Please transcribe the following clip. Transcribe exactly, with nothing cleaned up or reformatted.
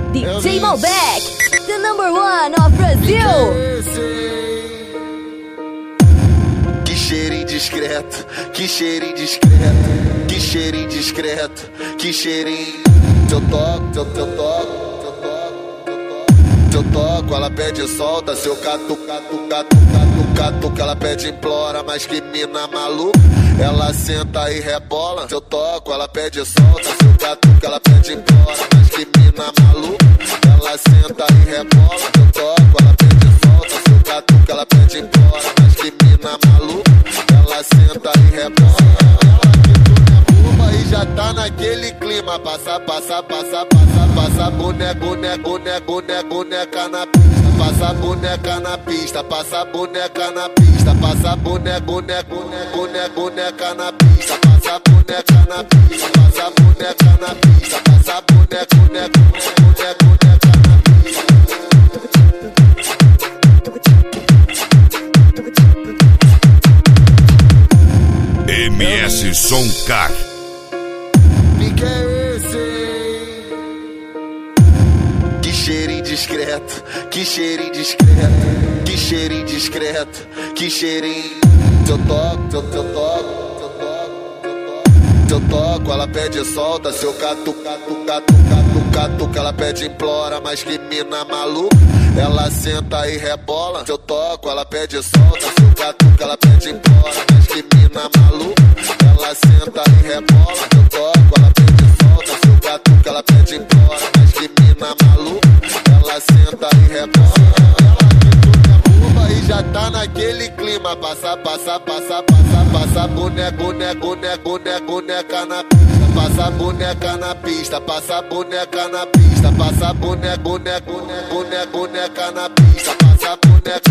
D J Malbec, the number one of Brazil. Que cheirinho discreto, que cheirinho discreto, que cheirinho discreto, que cheirinho. Eu toco, eu, eu toco. Eu toco, ela pede solta, seu catu, catu, catu, catu, catu, que ela pede implora, mas que mina maluca. Ela senta e rebola. Eu toco, ela pede solta, seu catu, que ela pede implora, mas que mina maluca. Ela senta e rebola. Eu toco, ela pede solta, seu catu, que ela pede implora, mas que mina maluca. Ela senta e rebola. E já tá naquele clima, passa, passa, passa, passa, passa boneco, boneco, boneco, boneco, boneca na pista, passa boneca na pista, passa boneca na pista, passa boneco, boneco, boneco, boneco, boneca na pista, passa boneca na pista, passa boneca na pista, passa boneco, boneco, boneco, boneca na pista. M S Soncar. Que cheirinho discreto, que cheirinho discreto, que cheirinho discreto, que cheirinho. Eu toco, eu, eu toco. Eu toco, ela pede solta, seu catu, catu, catu, catu, catu, que ela pede implora, mas que mina maluca. Ela senta e rebola. Eu toco, ela pede solta, seu catu, que ela pede implora, mas que mina maluca. Ela senta e rebola. Eu toco, ela pede solta, seu catu, que ela pede implora, mas que mina maluca. Ela senta e rebola. E já tá naquele clima, passa, passa, passa, passa, passa boneco, boneco, boneco, boneco, boneca na pista, passa boneca na pista, passa boneca na pista, passa boneco, boneco, boneco, boneco, boneca na pista, passa boneca